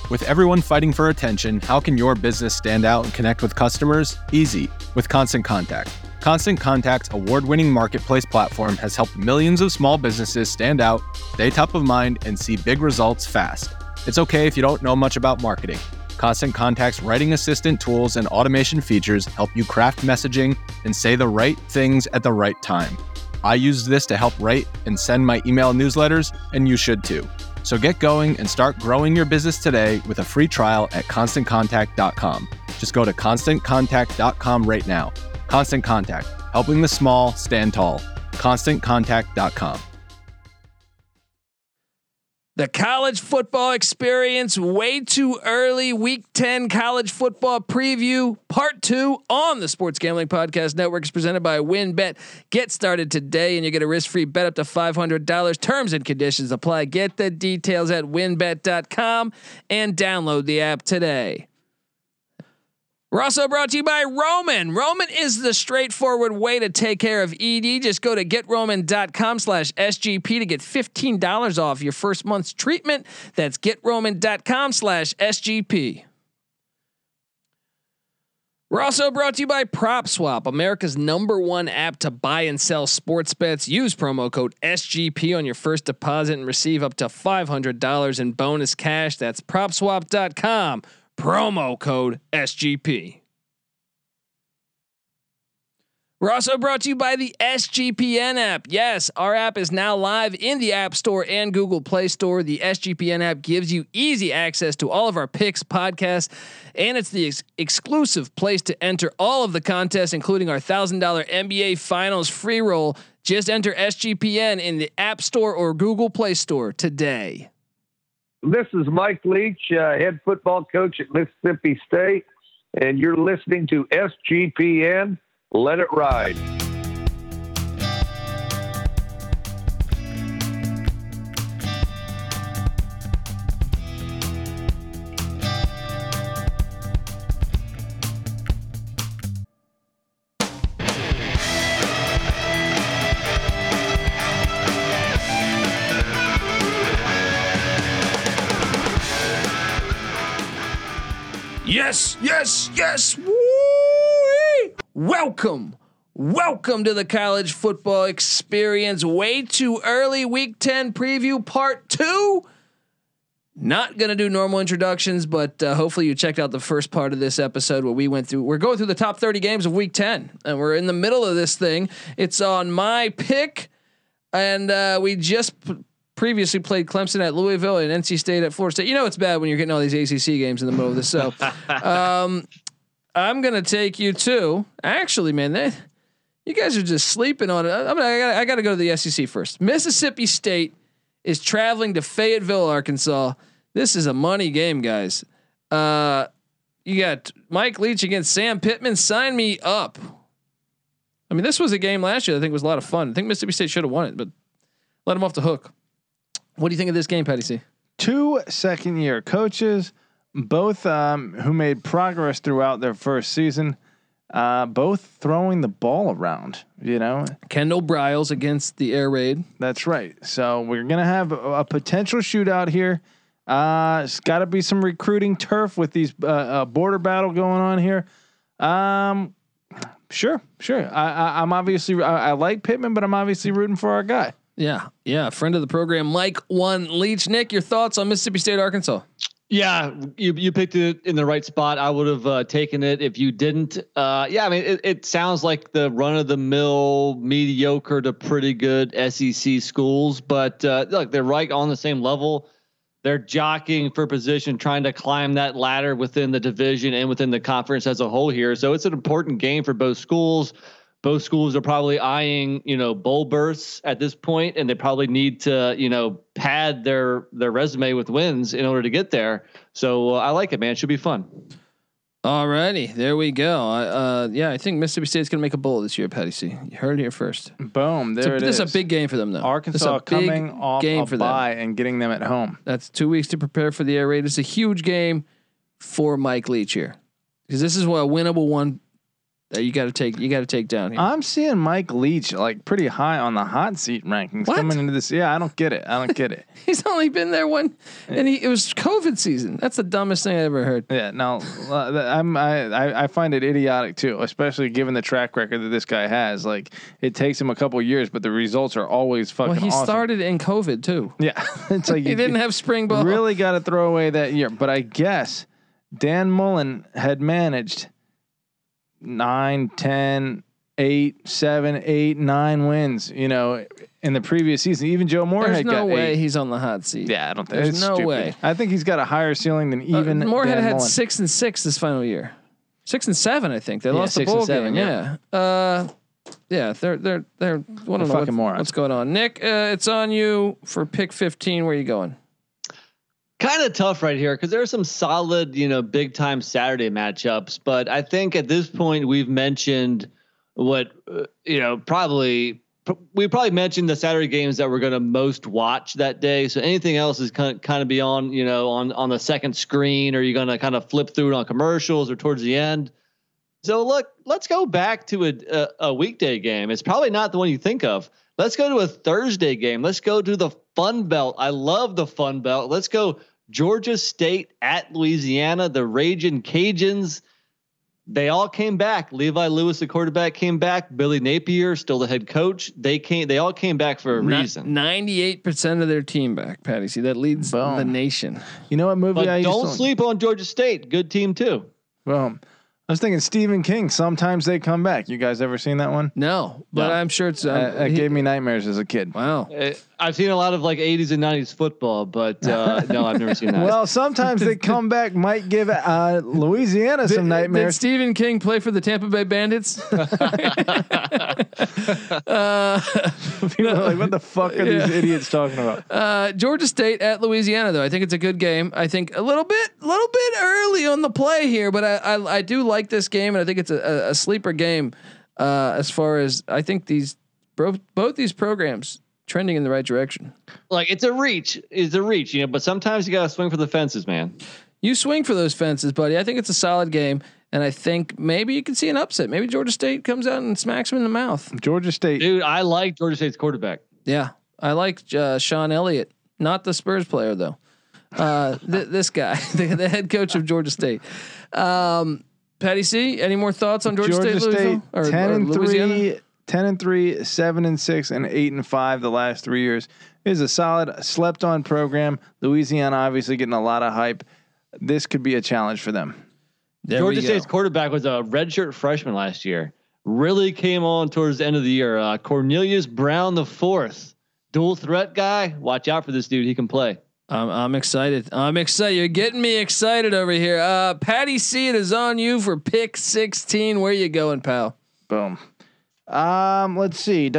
With everyone fighting for attention, how can your business stand out and connect with customers? Easy, with Constant Contact. Constant Contact's award-winning marketplace platform has helped millions of small businesses stand out, stay top of mind, and see big results fast. It's okay if you don't know much about marketing. Constant Contact's writing assistant tools and automation features help you craft messaging and say the right things at the right time. I use this to help write and send my email newsletters, and you should too. So get going and start growing your business today with a free trial at ConstantContact.com. Just go to ConstantContact.com right now. Constant Contact, helping the small stand tall. ConstantContact.com. The college football experience way too early. Week 10 college football preview part 2 on the Sports Gambling Podcast Network is presented by WynnBET. Get started today and you get a risk-free bet up to $500. Terms and conditions apply. Get the details at wynnbet.com and download the app today. We're also brought to you by Roman. Roman is the straightforward way to take care of ED. Just go to getroman.com/SGP to get $15 off your first month's treatment. That's getroman.com/SGP. We're also brought to you by PropSwap, America's #1 app to buy and sell sports bets. Use promo code SGP on your first deposit and receive up to $500 in bonus cash. That's PropSwap.com. Promo code SGP. We're also brought to you by the SGPN app. Yes, our app is now live in the App Store and Google Play Store. The SGPN app gives you easy access to all of our picks, podcasts, and it's the exclusive place to enter all of the contests, including our $1,000 NBA Finals free roll. Just enter SGPN in the App Store or Google Play Store today. This is Mike Leach, head football coach at Mississippi State, and you're listening to SGPN. Let it ride. Yes, yes, yes. Woo-wee. Welcome to the college football experience. Way too early. Week 10 preview part 2. Not going to do normal introductions, but hopefully you checked out the first part of this episode where we went through. We're going through the top 30 games of week 10, and we're in the middle of this thing. It's on my pick, and we just previously played Clemson at Louisville and NC State at Florida State. You know it's bad when you're getting all these ACC games in the middle of this. So I'm gonna take you to actually, man. You guys are just sleeping on it. I got to go to the SEC first. Mississippi State is traveling to Fayetteville, Arkansas. This is a money game, guys. You got Mike Leach against Sam Pittman. Sign me up. I mean, this was a game last year. I think was a lot of fun. I think Mississippi State should have won it, but let them off the hook. What do you think of this game, Patty C? 2 second-year coaches, both who made progress throughout their first season, both throwing the ball around. You know, Kendall Briles against the Air Raid. That's right. So we're gonna have a potential shootout here. It's got to be some recruiting turf with these border battle going on here. Sure. I'm obviously I like Pittman, but I'm obviously rooting for our guy. Yeah. Friend of the program, Mike Leach. Nick, your thoughts on Mississippi State, Arkansas? Yeah, you picked it in the right spot. I would have taken it if you didn't. I mean, it sounds like the run of the mill, mediocre to pretty good SEC schools, but look, they're right on the same level. They're jockeying for position, trying to climb that ladder within the division and within the conference as a whole here. So it's an important game for both schools. Both schools are probably eyeing, bowl berths at this point, and they probably need to, pad their resume with wins in order to get there. So I like it, man. It should be fun. Alrighty, there we go. I think Mississippi State's gonna make a bowl this year, Patty C. You heard it here first. Boom, there it is. This is a big game for them, though. Arkansas coming off a bye and getting them at home. That's 2 weeks to prepare for the Air Raid. It's a huge game for Mike Leach here, because this is a winnable one that you got to take down here. I'm seeing Mike Leach like pretty high on the hot seat rankings coming into this. Yeah, I don't get it. He's only been there one, and it was COVID season. That's the dumbest thing I ever heard. Yeah, no, I find it idiotic too, especially given the track record that this guy has. Like, it takes him a couple years, but the results are always fucking awesome. Well, he started in COVID too. Yeah, it's like he didn't have spring ball. Really got to throw away that year. But I guess Dan Mullen had managed 9, 10, 8, 7, 8, 9 wins, in the previous season. Even Joe Moorhead got 8. There's no way 8. he's on the hot seat. Yeah, I don't think there's no stupid. way. I think he's got a higher ceiling than even Moorhead Dan had Mullen. 6 and 6 this final year. 6 and 7, I think. They lost the 6 bowl and 7, game. Yeah. They're fucking morons. What's going on. Nick, it's on you for pick 15. Where are you going? Kind of tough right here because there are some solid, big time Saturday matchups. But I think at this point we've mentioned what, we probably mentioned the Saturday games that we're going to most watch that day. So anything else is kind of be on, on the second screen, or you're going to kind of flip through it on commercials or towards the end. So look, let's go back to a weekday game. It's probably not the one you think of. Let's go to a Thursday game. Let's go to the Fun Belt. I love the Fun Belt. Let's go Georgia State at Louisiana, the Ragin' Cajuns. They all came back. Levi Lewis, the quarterback, came back. Billy Napier, still the head coach. They all came back for a reason. 98% of their team back, Patty. See, that leads the nation. You know what movie but I used don't sleep on Georgia State. Good team too. Well, I was thinking Stephen King. Sometimes they come back. You guys ever seen that one? No, but I'm sure it's. That gave me nightmares as a kid. Wow. I've seen a lot of like 80s and 90s football, but no, I've never seen that. Well, sometimes they come back might give Louisiana some nightmares. Did Stephen King play for the Tampa Bay Bandits? People are like, what the fuck are these idiots talking about? Georgia State at Louisiana, though. I think it's a good game. I think a little bit early on the play here, but I do like this game, and I think it's a sleeper game. As far as I think both these programs trending in the right direction. Like it's a reach, but sometimes you got to swing for the fences, man. You swing for those fences, buddy. I think it's a solid game, and I think maybe you can see an upset. Maybe Georgia State comes out and smacks them in the mouth. Georgia State, dude. I like Georgia State's quarterback. Yeah, I like Sean Elliott, not the Spurs player though. This guy, the head coach of Georgia State. Patty C, any more thoughts on Georgia State? 10-3, 10-3, 7-6, and 8-5 the last 3 years. It is a solid, slept-on program. Louisiana obviously getting a lot of hype. This could be a challenge for them. Georgia State's quarterback was a redshirt freshman last year. Really came on towards the end of the year. Cornelius Brown IV, dual threat guy. Watch out for this dude. He can play. I'm excited. You're getting me excited over here. Patty C, it is on you for pick 16. Where you going, pal? Boom. Let's see.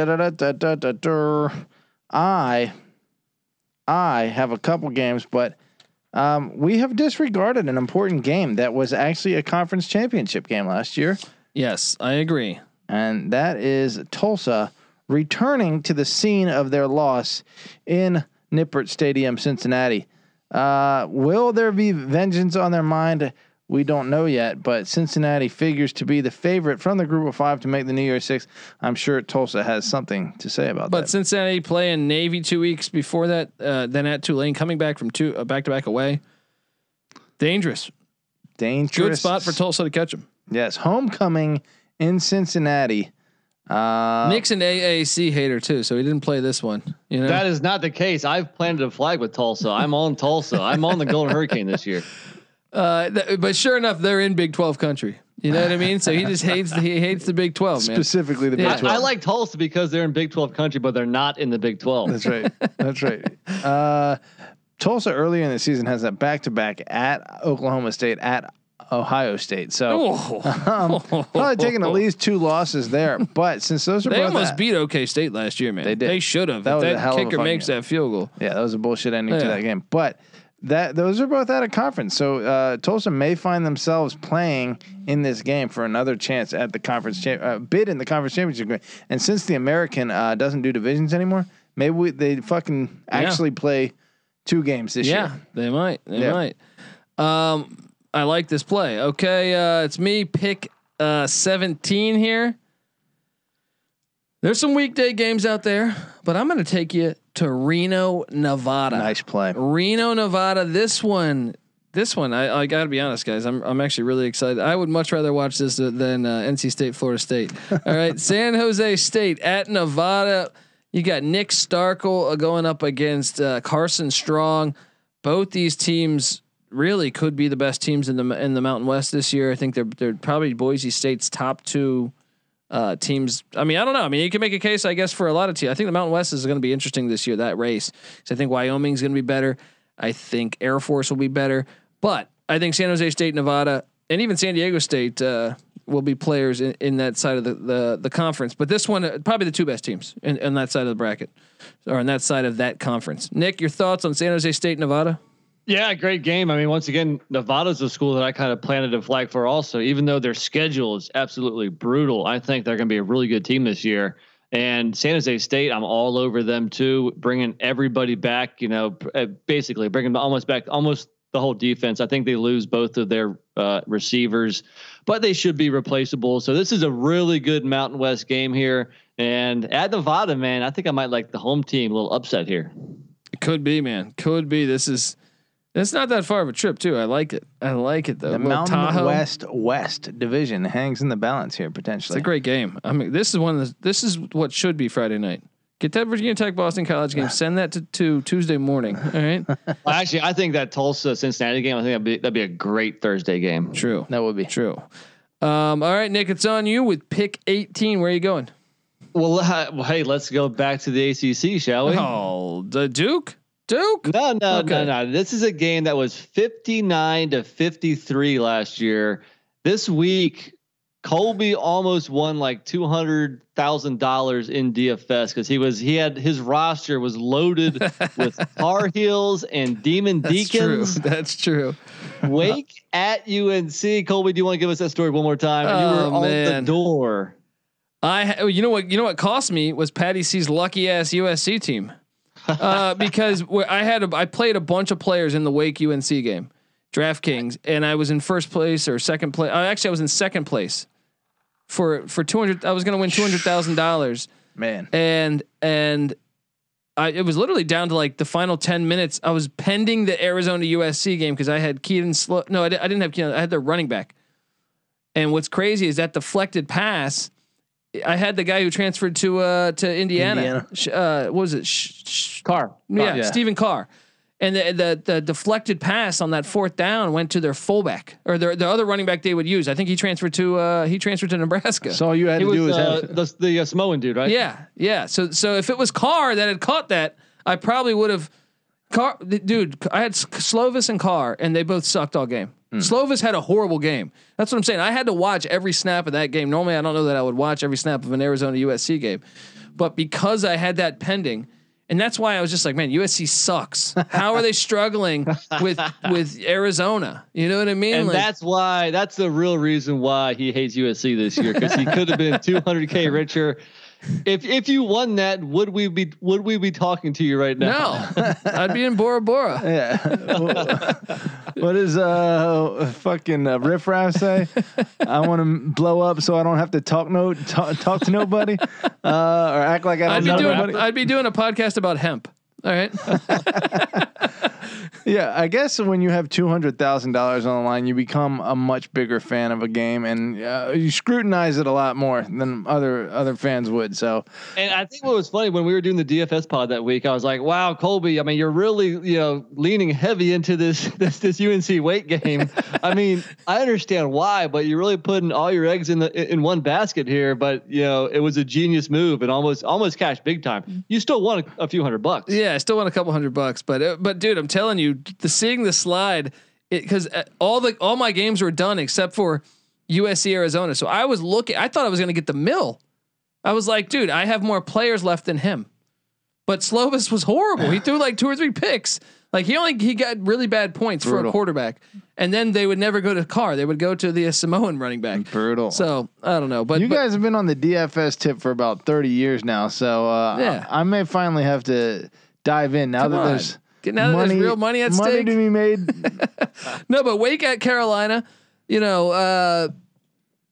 I have a couple games, but we have disregarded an important game that was actually a conference championship game last year. Yes, I agree. And that is Tulsa returning to the scene of their loss in Nippert Stadium, Cincinnati. Will there be vengeance on their mind? We don't know yet, but Cincinnati figures to be the favorite from the group of 5 to make the New Year's Six. I'm sure Tulsa has something to say about that. But Cincinnati playing Navy 2 weeks before that, then at Tulane, coming back from back-to-back away. Dangerous. Good spot for Tulsa to catch them. Yes, homecoming in Cincinnati. Nick's an AAC hater too, so he didn't play this one. That is not the case. I've planted a flag with Tulsa. I'm on Tulsa. I'm on the Golden Hurricane this year. But sure enough, they're in Big 12 country. You know what I mean? So he just hates the Big 12, man. Specifically the Big 12. I like Tulsa because they're in Big 12 country, but they're not in the Big 12. That's right. That's right. Tulsa earlier in the season has a back-to-back at Oklahoma State, at Ohio State. So probably taking at least 2 losses there. But since those are they almost beat OK State last year, man. They did. They should have. That was that a hell kicker of a makes game. That field goal. Yeah, that was a bullshit ending to that game. But those are both out of conference. So Tulsa may find themselves playing in this game for another chance at the conference bid in the conference championship game. And since the American doesn't do divisions anymore, maybe they fucking actually play 2 games this year. Yeah, they might. They might. I like this play. Okay, it's me. Pick 17 here. There's some weekday games out there, but I'm going to take you to Reno, Nevada. Nice play. Reno, Nevada. This one, I got to be honest, guys. I'm actually really excited. I would much rather watch this than NC State, Florida State. All right, San Jose State at Nevada. You got Nick Starkel going up against Carson Strong. Both these teams really could be the best teams in the Mountain West this year. I think they're probably Boise State's top two teams. I mean, I don't know. I mean, you can make a case, I guess, for a lot of teams. I think the Mountain West is going to be interesting this year, that race. So I think Wyoming's going to be better. I think Air Force will be better. But I think San Jose State, Nevada, and even San Diego State will be players in that side of the conference. But this one, probably the two best teams in that side of the bracket, or on that side of that conference. Nick, your thoughts on San Jose State, Nevada? Yeah, great game. I mean, once again, Nevada's a school that I kind of planted a flag for also, even though their schedule is absolutely brutal. I think they're going to be a really good team this year. And San Jose State, I'm all over them too, bringing everybody back, basically bringing almost the whole defense. I think they lose both of their receivers, but they should be replaceable. So this is a really good Mountain West game here. And at Nevada, man, I think I might like the home team, a little upset here. It could be, man. Could be. It's not that far of a trip too. I like it though. The Mountain West Division hangs in the balance here potentially. It's a great game. I mean, this is what should be Friday night. Get that Virginia Tech Boston College game. Send that to Tuesday morning. All right. Well, actually, I think that Tulsa Cincinnati game. I think that'd be a great Thursday game. True. That would be true. All right, Nick, it's on you with pick 18. Where are you going? Well, hey, let's go back to the ACC, shall we? Oh, the Duke. No. This is a game that was 59-53 last year. This week, Colby almost won like $200,000 in DFS because his roster was loaded with Tar Heels and Demon Deacons. That's true. Wake at UNC. Colby, do you want to give us that story one more time? You were on the door. You know what cost me was Patty C's lucky ass USC team. Because I played a bunch of players in the Wake UNC game, DraftKings, and I was in first place or second place. Actually, I was in second place for 200. I was going to win $200,000, man. And it was literally down to like the final 10 minutes. I was pending the Arizona USC game because I had Keaton Slow. No, I didn't have Keaton. I had their running back. And what's crazy is that deflected pass. I had the guy who transferred to Indiana. What was it? Carr. Yeah, Stephen Carr. And the deflected pass on that fourth down went to their fullback or the other running back they would use. I think he transferred to Nebraska. So all you had to do was the Samoan dude, right? Yeah. So if it was Carr that had caught that, I probably would have. I had Slovis and Carr, and they both sucked all game. Slovis had a horrible game. That's what I'm saying. I had to watch every snap of that game. Normally, I don't know that I would watch every snap of an Arizona USC game, but because I had that pending, and that's why I was just like, man, USC sucks. How are they struggling with Arizona? You know what I mean? And that's the real reason why he hates USC this year, because he could have been $200K richer. If you won that, would we be talking to you right now? No, I'd be in Bora Bora. Yeah. What does fucking Riff Raff say? I want to blow up so I don't have to talk to nobody, or act like I don't know nobody. I'd be doing a podcast about hemp. All right. Yeah, I guess when you have $200,000 on the line, you become a much bigger fan of a game, and you scrutinize it a lot more than other fans would. So, and I think what was funny when we were doing the DFS pod that week, I was like, "Wow, Colby! I mean, you're really leaning heavy into this UNC Wake game. I mean, I understand why, but you're really putting all your eggs in one basket here. But it was a genius move and almost cashed big time. You still won a few $100. Yeah, I still won a couple $100, but dude, I'm telling you, seeing the slide, because all my games were done except for USC Arizona. So I was looking. I thought I was going to get the mill. I was like, dude, I have more players left than him. But Slovis was horrible. He threw like 2 or 3 picks. Like he got really bad points for a quarterback. And then they would never go to Carr. They would go to the Samoan running back. Brutal. So I don't know. But you guys have been on the DFS tip for about 30 years now. So I may finally have to dive in now that there's. There's real money at stake. Money to be made. No, but Wake at Carolina,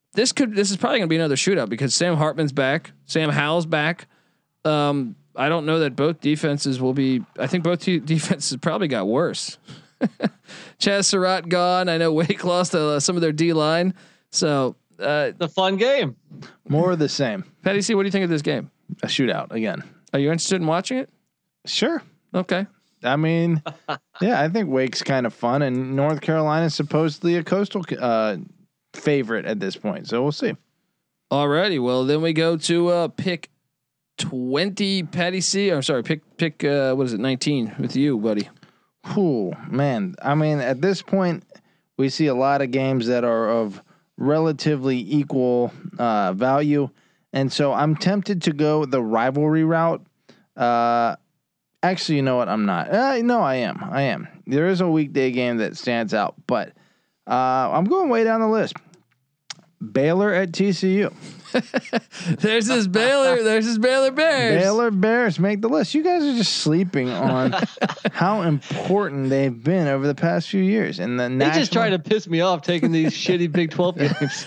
this is probably going to be another shootout because Sam Hartman's back, Sam Howell's back. I don't know that both defenses will be. I think both defenses probably got worse. Chaz Surratt gone. I know Wake lost some of their D line. So the fun game. More of the same. Patty C, what do you think of this game? A shootout again. Are you interested in watching it? Sure. Okay. I mean, yeah, I think Wake's kind of fun, and North Carolina is supposedly a coastal favorite at this point. So we'll see. Alrighty. Well, then we go to pick 20. Patty C. I'm sorry. Pick. What is it? 19 with you, buddy. Ooh, man. I mean, at this point, we see a lot of games that are of relatively equal value, and so I'm tempted to go the rivalry route. Actually, you know what? I'm not. No, I am. There is a weekday game that stands out, but I'm going way down the list. Baylor at TCU. There's this Baylor Bears. Baylor Bears make the list. You guys are just sleeping on how important they've been over the past few years. And the they just try to piss me off taking these shitty Big 12 games.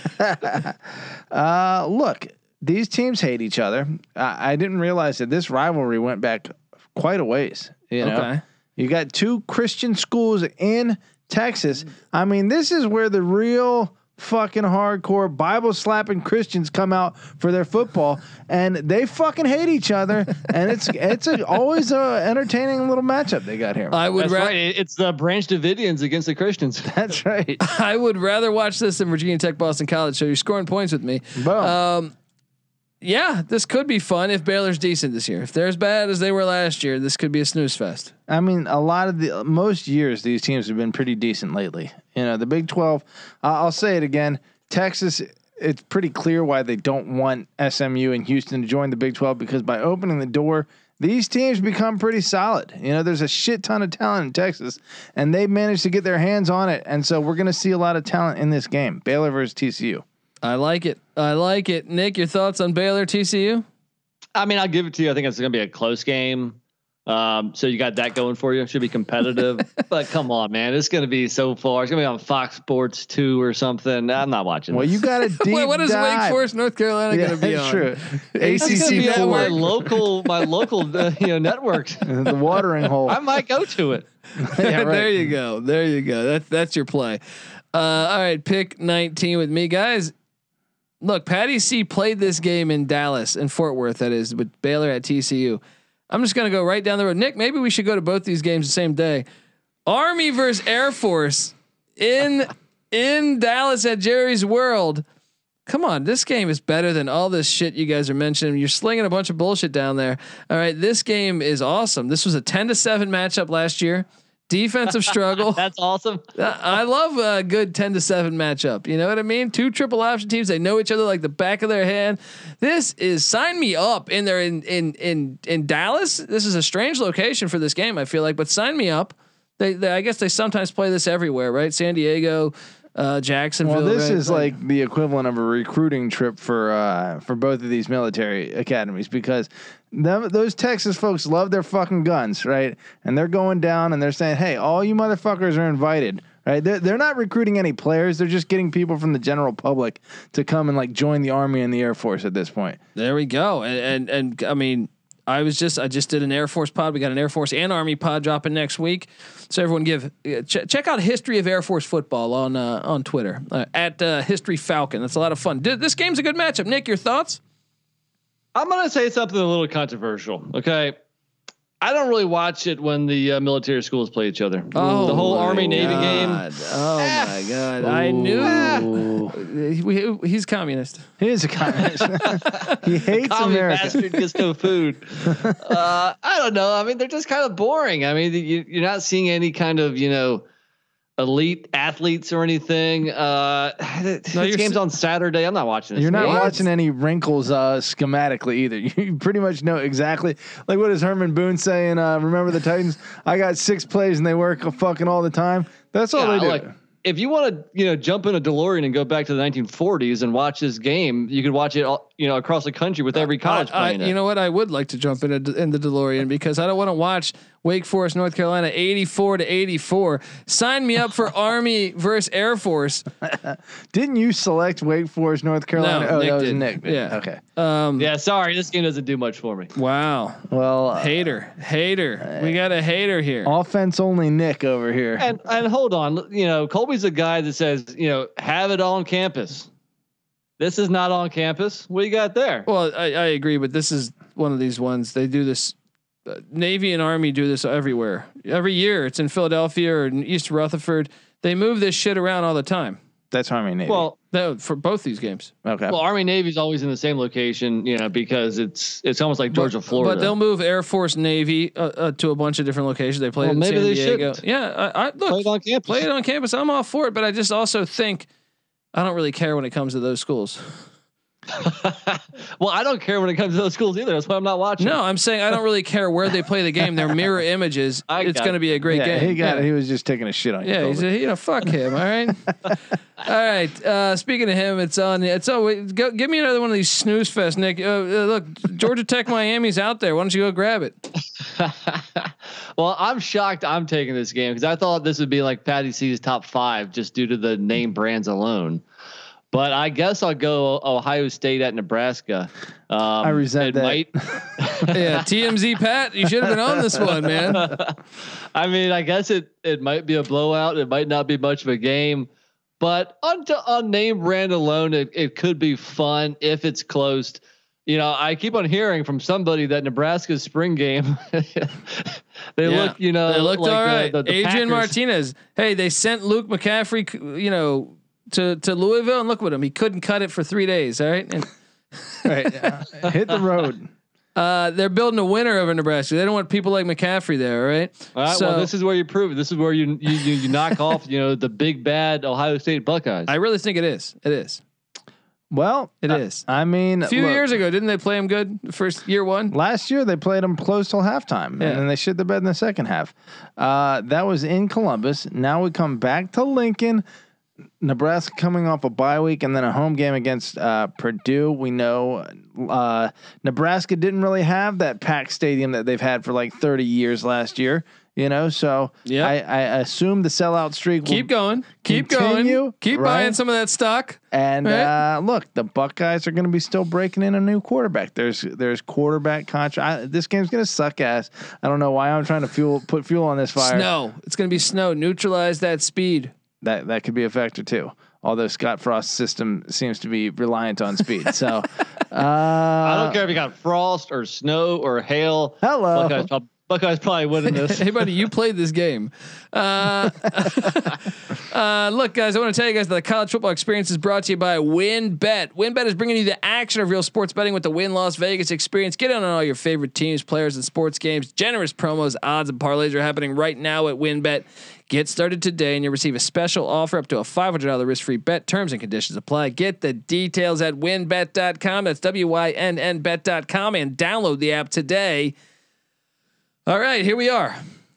Look, these teams hate each other. I didn't realize that this rivalry went back quite a ways. You know, okay. You got two Christian schools in Texas. I mean, this is where the real fucking hardcore Bible slapping Christians come out for their football, and they fucking hate each other. And it's always a entertaining little matchup they got here. That's right. It's the Branch Davidians against the Christians. That's right. I would rather watch this than Virginia Tech Boston College. So you're scoring points with me. Boom. Yeah, this could be fun if Baylor's decent this year. If they're as bad as they were last year, this could be a snooze fest. I mean, most years these teams have been pretty decent lately. You know, the Big 12. I'll say it again. Texas. It's pretty clear why they don't want SMU and Houston to join the Big 12, because by opening the door, these teams become pretty solid. You know, there's a shit ton of talent in Texas, and they managed to get their hands on it. And so we're going to see a lot of talent in this game. Baylor versus TCU. I like it. Nick, your thoughts on Baylor TCU? I mean, I'll give it to you. I think it's going to be a close game. So you got that going for you. It should be competitive. But come on, man. It's going to be so far. It's going to be on Fox Sports 2 or something. I'm not watching Well, this. you got a deep Wait, what is dive. Wake Forest, North Carolina going to be on? True. It's gonna be ACC at my 4. local networks. The watering hole. I might go to it. Yeah, right. There you go. That's your play. All right, pick 19 with me, guys. Look, Patty C played this game in Dallas and Fort Worth. That is, with Baylor at TCU. I'm just going to go right down the road. Nick, maybe we should go to both these games the same day. Army versus Air Force in Dallas at Jerry's World. Come on, this game is better than all this shit you guys are mentioning. You're slinging a bunch of bullshit down there. All right, this game is awesome. This was a 10-7 matchup last year. Defensive struggle. That's awesome. I love a good 10-7 matchup. You know what I mean? Two triple option teams. They know each other like the back of their hand. This is sign me up in there in Dallas. This is a strange location for this game, I feel like, but sign me up. They I guess they sometimes play this everywhere, right? San Diego, Jacksonville. Well, this right? is like the equivalent of a recruiting trip for both of these military academies, because those Texas folks love their fucking guns, right? And they're going down and they're saying, "Hey, all you motherfuckers are invited." Right? They're not recruiting any players. They're just getting people from the general public to come and like join the Army and the Air Force at this point. There we go. And I mean, I just did an Air Force pod. We got an Air Force and Army pod dropping next week. So everyone check out History of Air Force Football on Twitter at History Falcon. That's a lot of fun. This game's a good matchup. Nick, your thoughts? I'm going to say something a little controversial. Okay. I don't really watch it when the military schools play each other. Oh, the whole Army Navy game. Oh my God. I knew he's communist. He is a communist. He hates Commie America. bastard gets no food. I don't know. I mean, they're just kind of boring. I mean, you're not seeing any kind of, elite athletes or anything. This game's on Saturday. I'm not watching this. You're not game. watching any wrinkles schematically either. You pretty much know exactly. Like, what is Herman Boone saying? Remember the Titans? I got 6 plays and they work fucking all the time. That's all they do. Like, if you want to, jump in a DeLorean and go back to the 1940s and watch this game, you could watch it, across the country with every college playing it. You know what? I would like to jump in the DeLorean because I don't want to watch Wake Forest, North Carolina, 84-84. Sign me up for Army versus Air Force. Didn't you select Wake Forest, North Carolina? No, oh, Nick that was did. Nick. Yeah. Okay. Yeah, sorry, this game doesn't do much for me. Wow. Well, Hater. We got a hater here. offense only Nick over here. And hold on, Colby's a guy that says, have it on campus. This is not on campus. What do you got there? Well, I agree, but this is one of these ones. They do this. Navy and Army do this everywhere. Every year, it's in Philadelphia or in East Rutherford. They move this shit around all the time. That's Army Navy. Well, No, for both these games. okay. well, Army Navy's always in the same location, because it's almost like Georgia, Florida. But they'll move Air Force, Navy to a bunch of different locations. They play it in maybe San they Diego. shouldn't. Yeah, I look, play it on campus. play it on campus. I'm all for it, but I just also think I don't really care when it comes to those schools. Well, I don't care when it comes to those schools either. That's why I'm not watching. No, I'm saying I don't really care where they play the game. They're mirror images. It's going to be a great yeah, game. he got yeah. it. He was just taking a shit on you. Yeah, Colby. he's fuck him. All right, all right. Speaking of him, it's on. Go, give me another one of these snooze fest, Nick. Look, Georgia Tech, Miami's out there. Why don't you go grab it? Well, I'm shocked I'm taking this game because I thought this would be like Patty C's top 5 just due to the name brands alone. But I guess I'll go Ohio State at Nebraska. I resent that. Yeah, TMZ Pat, you should have been on this one, man. I mean, I guess it might be a blowout. It might not be much of a game, but on name brand alone, it could be fun if it's close. I keep on hearing from somebody that Nebraska's spring game, they looked they looked like all right. The Adrian Packers. Martinez. Hey, they sent Luke McCaffrey, to Louisville, and look with him. He couldn't cut it for 3 days. All right. And Right, hit the road. they're building a winner over Nebraska. They don't want people like McCaffrey there. All right. All right. Well, this is where you prove it. This is where you knock off, the big bad Ohio State Buckeyes. I really think it is. It is. Well, It is. I mean, A few look, years ago, didn't they play him good the first year one? last year they played them close till halftime, Yeah. and then they shit the bed in the second half. That was in Columbus. Now we come back to Lincoln. Nebraska coming off a bye week and then a home game against Purdue. We know Nebraska didn't really have that packed stadium that they've had for like 30 years last year. So Yep. I assume the sellout streak Keep will going. Keep continue, going. Keep right? buying some of that stock. And Right. look, the Buckeyes are going to be still breaking in a new quarterback. There's quarterback contract. This game's going to suck ass. I don't know why I'm trying to put fuel on this fire. Snow. It's going to be snow. Neutralize that speed. That could be a factor too. Although Scott Frost's system seems to be reliant on speed. So I don't care if you got frost or snow or hail. Hello. Buckeyes probably winning this. Hey, buddy, you played this game. Look, guys, I want to tell you guys that the college football experience is brought to you by WinBet. WinBet is bringing you the action of real sports betting with the Win Las Vegas experience. Get in on all your favorite teams, players, and sports games. Generous promos, odds, and parlays are happening right now at WinBet. Get started today and you'll receive a special offer up to a $500 risk-free bet. Terms and conditions apply. Get the details at winbet.com. That's WYNN bet.com and download the app today. All right, here we are.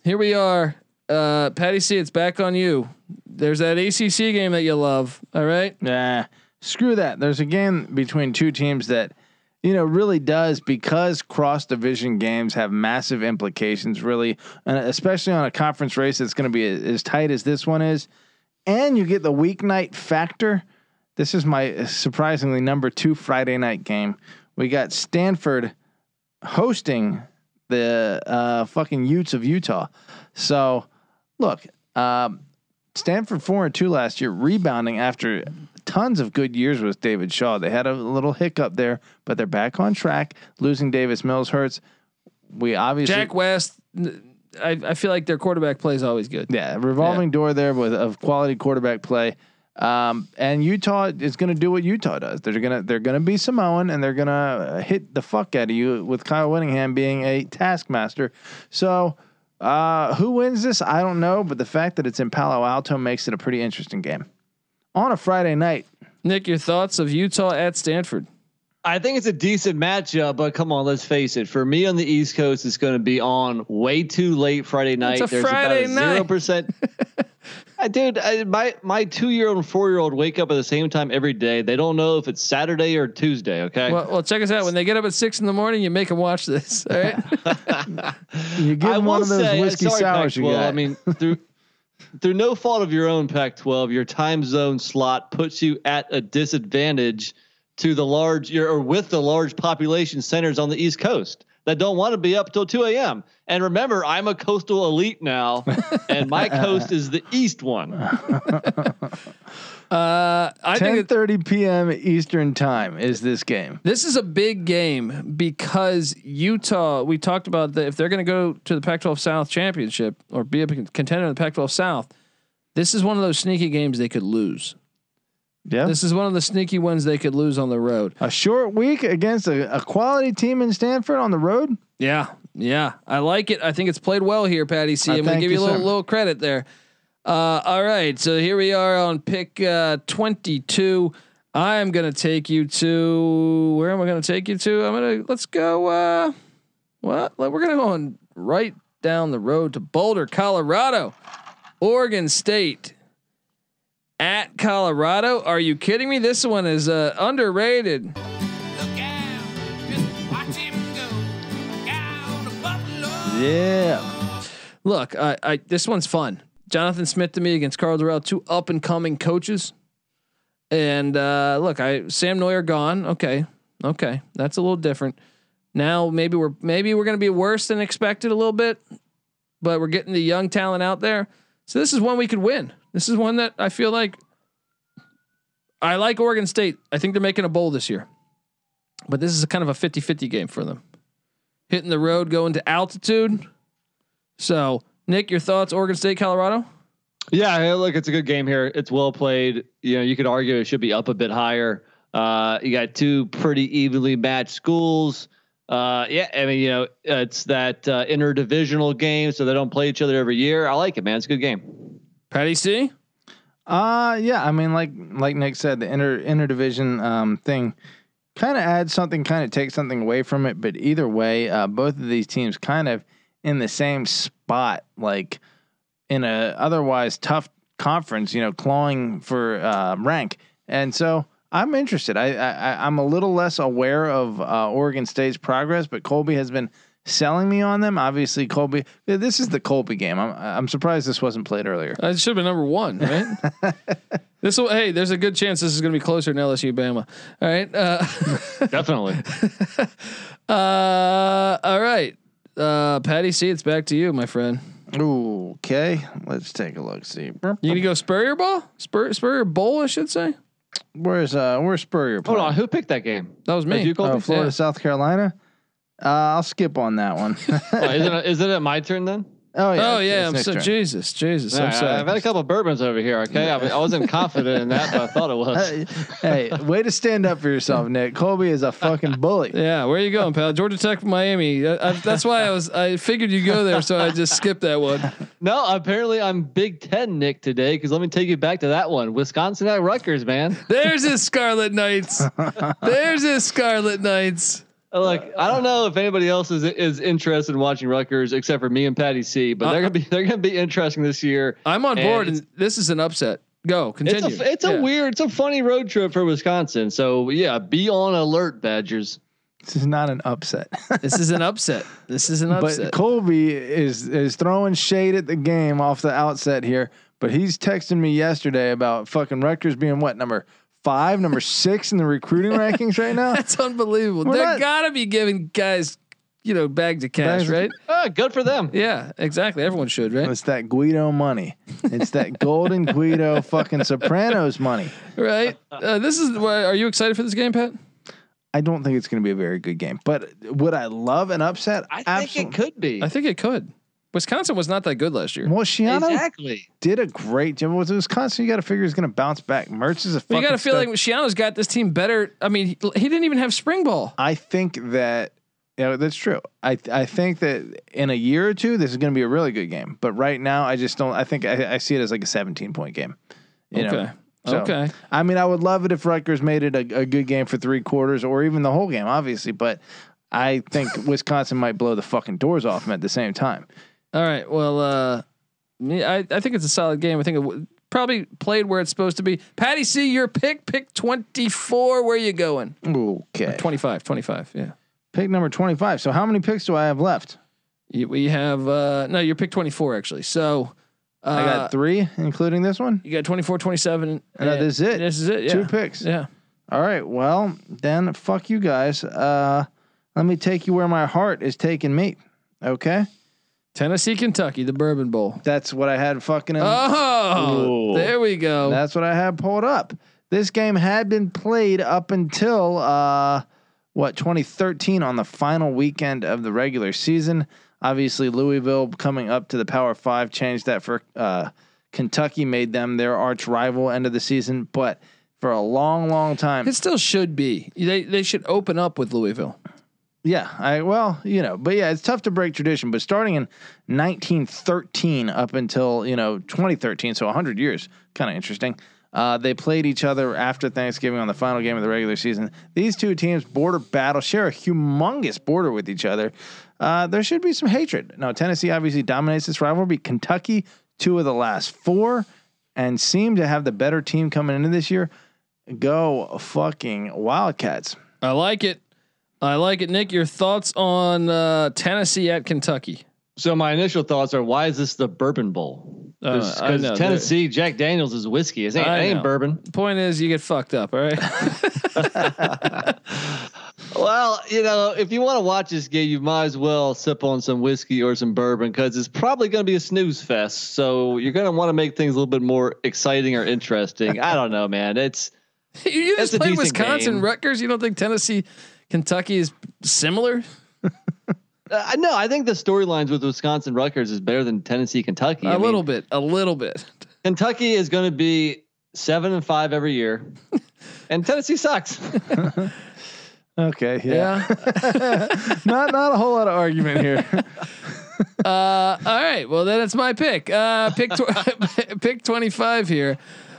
Patty C, it's back on you. There's that ACC game that you love. All right. Nah, screw that. There's a game between two teams that, really does, because cross division games have massive implications, really, and especially on a conference race that's going to be as tight as this one is. And you get the weeknight factor. This is my surprisingly number 2 Friday night game. We got Stanford hosting the fucking Utes of Utah. So look, Stanford 4-2 last year, rebounding after tons of good years with David Shaw. They had a little hiccup there, but they're back on track. Losing Davis Mills hurts. We obviously Jack West. I feel like their quarterback play is always good. Yeah, revolving door there of quality quarterback play. And Utah is going to do what Utah does. They're gonna be Samoan, and they're gonna hit the fuck out of you with Kyle Whittingham being a taskmaster. So, who wins this? I don't know, but the fact that it's in Palo Alto makes it a pretty interesting game on a Friday night. Nick, your thoughts of Utah at Stanford? I think it's a decent matchup, but come on, let's face it. For me on the East Coast, it's going to be on way too late Friday night. It's a Friday night. 0%. Dude, my 2-year-old and 4-year-old wake up at the same time every day. They don't know if it's Saturday or Tuesday. Okay. Well, check us out. When they get up at 6 a.m, you make them watch this. All right. You give them one of those whiskey sours you got. I mean, through no fault of your own, Pac-12, your time zone slot puts you at a disadvantage to the with the large population centers on the East Coast that don't want to be up till 2 a.m. And remember, I'm a coastal elite now, and my coast is the East one. I think 10:30 p.m. Eastern time is this game. This is a big game because Utah. We talked about that if they're going to go to the Pac-12 South championship or be a contender in the Pac-12 South, this is one of those sneaky games they could lose. Yeah, this is one of the sneaky ones they could lose on the road. A short week against a quality team in Stanford on the road. Yeah, I like it. I think it's played well here, Patty C. I'm going to give you a little credit there. All right, so here we are on pick 22. I am going to take you to where am I going to take you to? Let's go. We're going to go on right down the road to Boulder, Colorado, Oregon State. At Colorado, are you kidding me? This one is underrated. Look out, just watch him go down to Buffalo. Yeah. Look, I this one's fun. Jonathan Smith to me against Carl Durrell, 2 up and coming coaches. And look, Sam Neuer gone. Okay, that's a little different. Now maybe we're going to be worse than expected a little bit, but we're getting the young talent out there. So this is one we could win. This is one that I feel like I like Oregon State. I think they're making a bowl this year, but this is a kind of a 50-50 game for them. Hitting the road, going to altitude. So Nick, your thoughts, Oregon State, Colorado? Yeah, look, it's a good game here. It's well played. You know, you could argue it should be up a bit higher. You got 2 pretty evenly matched schools. Yeah, I mean, you know, it's that interdivisional game, so they don't play each other every year. I like it, man. It's a good game. Patty C. Yeah. I mean, like Nick said, the interdivision thing kind of adds something, kind of takes something away from it. But either way, both of these teams kind of in the same spot, like in a otherwise tough conference, you know, clawing for rank. And so I'm interested. I'm a little less aware of Oregon State's progress, but Colby has been selling me on them. Obviously, Colby. This is the Colby game. I'm surprised this wasn't played earlier. It should have been number 1, right? Hey, there's a good chance this is going to be closer than LSU Bama. All right, definitely. All right, Patty C. It's back to you, my friend. Ooh, okay, let's take a look. See, you gonna go Spurrier ball? Spurrier bowl, I should say. Where's Spurrier? Hold on, who picked that game? That was me. Florida, South Carolina. I'll skip on that one. Is it my turn then? Oh yeah. Oh yeah. I'm so Jesus. I'm sorry. I've had a couple of bourbons over here. Okay, I wasn't confident in that, but I thought it was. Hey, way to stand up for yourself, Nick. Colby is a fucking bully. Yeah, where are you going, pal? Georgia Tech, Miami. That's why I figured you'd go there, so I just skipped that one. No, apparently I'm Big Ten Nick today, because let me take you back to that one. Wisconsin at Rutgers, man. There's his Scarlet Knights. Look, I don't know if anybody else is interested in watching Rutgers except for me and Patty C, but they're gonna be interesting this year. I'm on board, and this is an upset. Go, continue. It's a funny road trip for Wisconsin. So yeah, be on alert, Badgers. This is not an upset. This is an upset. But Colby is throwing shade at the game off the outset here. But he's texting me yesterday about fucking Rutgers being what, number 5, number 6 in the recruiting rankings right now. That's unbelievable. They're gotta be giving guys, bags of cash, right? Good for them. Yeah, exactly. Everyone should, right? It's that Guido money. It's that golden Guido fucking Sopranos money. Right. Are you excited for this game, Pat? I don't think it's going to be a very good game, but would I love an upset? I think it could be. I think it could. Wisconsin was not that good last year. Well, Schiano did a great job. With Wisconsin, you got to figure he's going to bounce back. Mertz is a fucking. You got to feel like Schiano's got this team better. I mean, he didn't even have spring ball. I think that that's true. I think that in a year or two, this is going to be a really good game. But right now, I just don't. I think I see it as like a 17-point game. Okay. So, okay. I mean, I would love it if Rutgers made it a good game for 3 quarters or even the whole game, obviously. But I think Wisconsin might blow the fucking doors off them at the same time. All right. Well, I think it's a solid game. I think probably played where it's supposed to be. Patty C, your pick 24. Where are you going? Okay. 25. Yeah. Pick number 25. So how many picks do I have left? We have no, you're pick 24 actually. So I got 3, including this one. you got 24, 27. This is it. This is it. Yeah. 2 picks. Yeah. All right. Well, then fuck you guys. Let me take you where my heart is taking me. Okay. Tennessee, Kentucky, the Bourbon Bowl. That's what I had fucking. Oh, there we go. That's what I had pulled up. This game had been played up until 2013 on the final weekend of the regular season. Obviously, Louisville coming up to the Power 5 changed that for Kentucky, made them their arch rival end of the season. But for a long, long time, It still should be. They should open up with Louisville. yeah, but yeah, it's tough to break tradition. But starting in 1913 up until 2013, so 100 years, kind of interesting. They played each other after Thanksgiving on the final game of the regular season. These two teams border battle, share a humongous border with each other. There should be some hatred. Now, Tennessee obviously dominates this rivalry. Kentucky, 2 of the last 4, and seem to have the better team coming into this year. Go fucking Wildcats. I like it. Nick, your thoughts on Tennessee at Kentucky? So my initial thoughts are, why is this the Bourbon Bowl? Because I know. Tennessee Jack Daniels is whiskey. It ain't bourbon. Point is, you get fucked up. All right. Well, if you want to watch this game, you might as well sip on some whiskey or some bourbon, because it's probably going to be a snooze fest. So you're going to want to make things a little bit more exciting or interesting. I don't know, man. you just played Wisconsin, game. Rutgers. You don't think Tennessee, Kentucky is similar? No, I think the storylines with Wisconsin Rutgers is better than Tennessee Kentucky. A little bit. Kentucky is going to be 7-5 every year, and Tennessee sucks. Okay, yeah. not a whole lot of argument here. All right. Well, then it's my pick. Pick 25 here.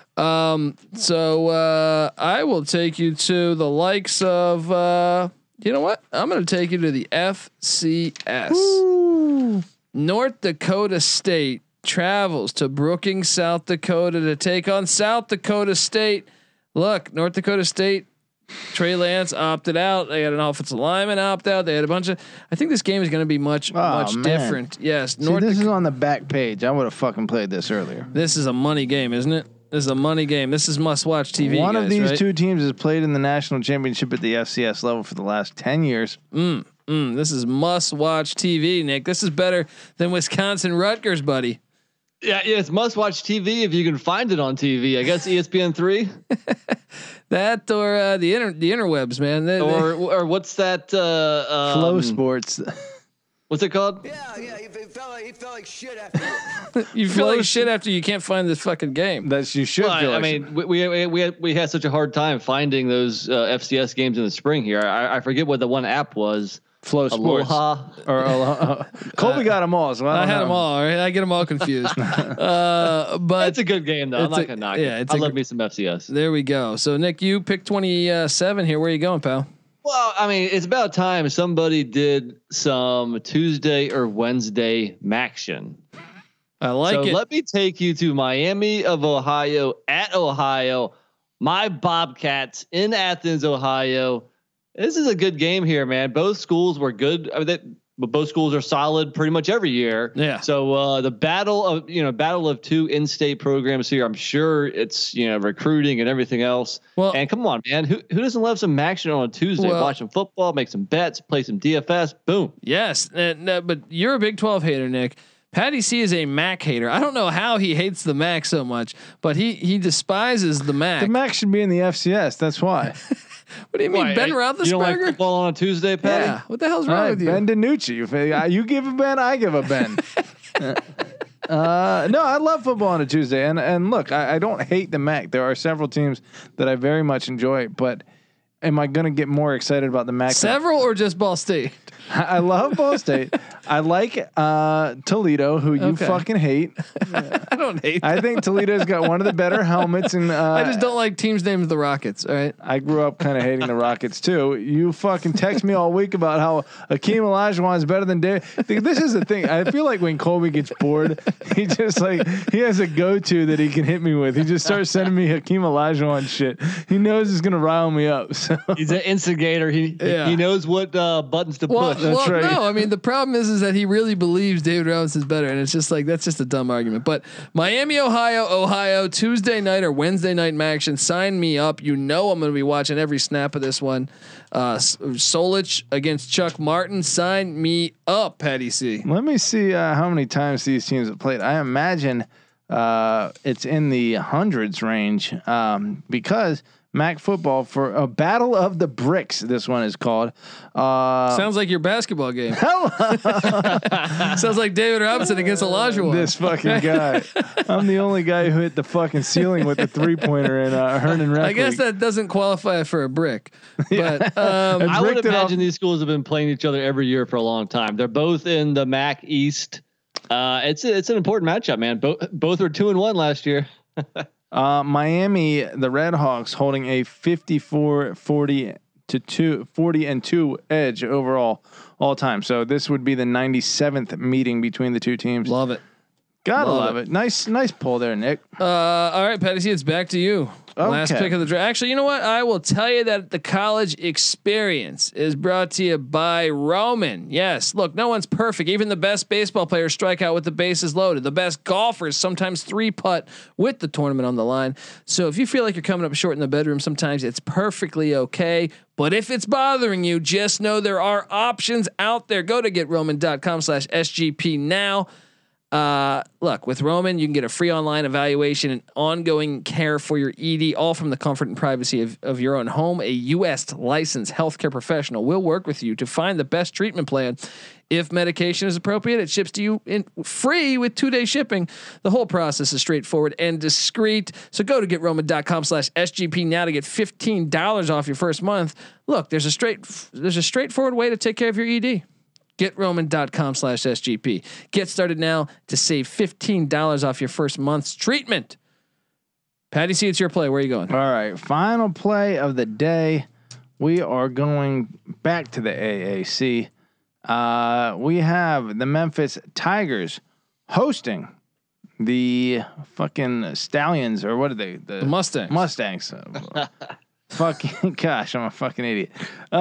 So I will take you to the likes of. You know what? I'm going to take you to the FCS. Ooh. North Dakota State travels to Brookings, South Dakota to take on South Dakota State. Look, North Dakota State, Trey Lance opted out. They had an offensive lineman opt out. They had a bunch of. I think this game is going to be much different. Yes, this is on the back page. I would have fucking played this earlier. This is a money game, isn't it? This is a money game. This is must-watch TV. One of these right? two teams has played in the national championship at the FCS level for the last 10 years. This is must-watch TV, Nick. This is better than Wisconsin Rutgers, buddy. Yeah, it's must-watch TV if you can find it on TV. I guess ESPN3. That or the interwebs, man. Or what's that? Flow Sports. What's it called? Yeah, he felt like shit after. You feel like shit after you can't find this fucking game. That you should. Well, feel I like mean, we had such a hard time finding those FCS games in the spring here. I forget what the one app was. Flow Sports. Aloha. Or Aloha. Colby got them all, so I had them all. Right? I get them all confused. But It's a good game though. I'm not gonna knock it. I love me some FCS. There we go. So Nick, you picked 27 here. Where are you going, pal? Well, I mean, it's about time somebody did some Tuesday or Wednesday Maction. I like it. Let me take you to Miami of Ohio at Ohio. My Bobcats in Athens, Ohio. This is a good game here, man. Both schools were good. I mean, but both schools are solid pretty much every year. Yeah. So the battle of two in-state programs here. I'm sure it's recruiting and everything else. Well, and come on, man, who doesn't love some action on a Tuesday? Watch some football, make some bets, play some DFS. Boom. Yes, but you're a Big 12 hater, Nick. Patty C is a MAC hater. I don't know how he hates the MAC so much, but he despises the MAC. the MAC should be in the FCS. That's why. What do you mean, Ben Roethlisberger? You don't like football on a Tuesday, Patty? Yeah. What the hell's wrong Right, with you? Ben DiNucci. You give a Ben, I give a Ben. No, I love football on a Tuesday, and look, I don't hate the MAC. There are several teams that I very much enjoy, but am I going to get more excited about the MAC? Several or just Ball State? I love Ball State. I like Toledo, who you Okay. fucking hate. I don't hate. I think Toledo's got one of the better helmets. And I just don't like teams named the Rockets. All right. I grew up kind of hating the Rockets too. You fucking text me all week about how Akeem Olajuwon is better than Dave. This is the thing. I feel like when Colby gets bored, he just he has a go-to that he can hit me with. He just starts sending me Hakeem Olajuwon shit. He knows it's gonna rile me up. So He's an instigator. He knows what buttons to push. That's right. No, I mean the problem is that he really believes David Robinson's better, and it's just like that's just a dumb argument. But Miami, Ohio, Tuesday night or Wednesday night action. Sign me up. You know I'm going to be watching every snap of this one. Solich against Chuck Martin. Sign me up, Patty C. Let me see how many times these teams have played. I imagine it's in the hundreds range because MAC football for a battle of the bricks. This one is called. Sounds like your basketball game. Sounds like David Robinson against Olajuwon. This fucking guy. I'm the only guy who hit the fucking ceiling with the 3-pointer in Hernan Rec I guess League. that doesn't qualify for a brick. But I would bricked it imagine off- these schools have been playing each other every year for a long time. They're both in the MAC East. It's an important matchup, man. Both were 2-1 last year. Miami, the Red Hawks holding a 40-2 edge overall all time. So this would be the 97th meeting between the two teams. love it. Gotta love love it. Nice pull there, Nick. All right, Patty C, it's back to you. Last Okay. pick of the draft. Actually, you know what? I will tell you that the college experience is brought to you by Roman. Yes, look, no one's perfect. Even the best baseball players strike out with the bases loaded. The best golfers sometimes 3-putt with the tournament on the line. So if you feel like you're coming up short in the bedroom, sometimes it's perfectly okay. But if it's bothering you, just know there are options out there. Go to GetRoman.com/SGP now. Look, with Roman, you can get a free online evaluation and ongoing care for your ED, all from the comfort and privacy of your own home. A U.S. licensed healthcare professional will work with you to find the best treatment plan. If medication is appropriate, it ships to you in free with 2-day shipping. The whole process is straightforward and discreet. So go to GetRoman.com/SGP now to get $15 off your first month. Look, there's a straightforward way to take care of your ED. GetRoman.com/SGP. Get started now to save $15 off your first month's treatment. Patty C, it's your play. Where are you going? All right. Final play of the day. We are going back to the AAC. We have the Memphis Tigers hosting the fucking Stallions, or what are they? The Mustangs. Mustangs. Fucking gosh, I'm a fucking idiot. SMU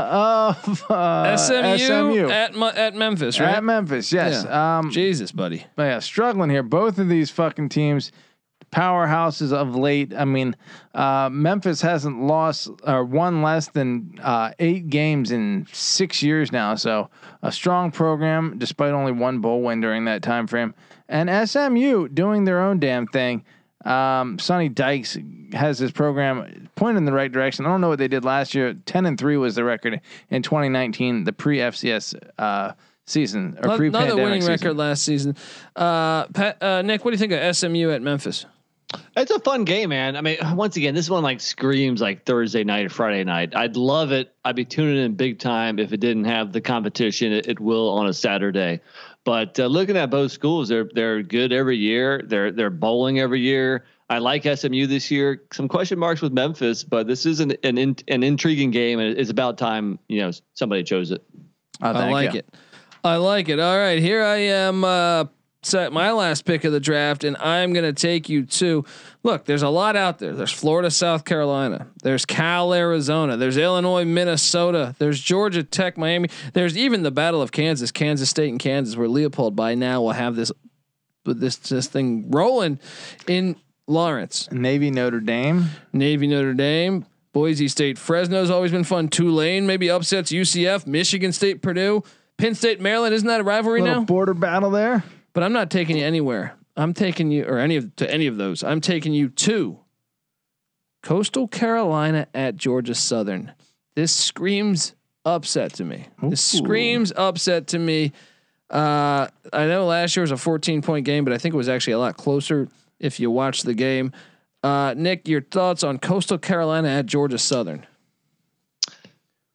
SMU at Memphis, right? at Memphis. Yes. Jesus, buddy. But yeah, struggling here. Both of these fucking teams, powerhouses of late. I mean, Memphis hasn't lost or won less than 8 games in 6 years now. So a strong program, despite only one bowl win during that time frame. And SMU doing their own damn thing. Sonny Dykes has his program pointed in the right direction. I don't know what they did last year. 10-3 was the record in 2019, the pre-FCS season or pre-pandemic Another winning season. record last season. Nick, what do you think of SMU at Memphis? It's a fun game, man. I mean, once again, this one like screams like Thursday night or Friday night. I'd love it. I'd be tuning in big time if it didn't have the competition. It will on a Saturday. But looking at both schools, they're good every year. They're bowling every year. I like SMU this year. Some question marks with Memphis, but this is an intriguing game, and it's about time somebody chose it. Oh, I like it. I like it. All right, here I am. Set my last pick of the draft, and I'm going to take you to look. There's a lot out there. There's Florida, South Carolina. There's Cal, Arizona. There's Illinois, Minnesota. There's Georgia Tech, Miami. There's even the Battle of Kansas, Kansas State, and Kansas, where Leopold by now will have this thing rolling in Lawrence. Navy, Notre Dame. Navy, Notre Dame. Boise State, Fresno's always been fun. Tulane maybe upsets UCF. Michigan State, Purdue. Penn State, Maryland. Isn't that a rivalry Little now? border battle there. But I'm not taking you anywhere. I'm taking you or any of those. I'm taking you to Coastal Carolina at Georgia Southern. This screams upset to me. This screams upset to me. I know last year was a 14-point game, but I think it was actually a lot closer if you watch the game. Nick, your thoughts on Coastal Carolina at Georgia Southern?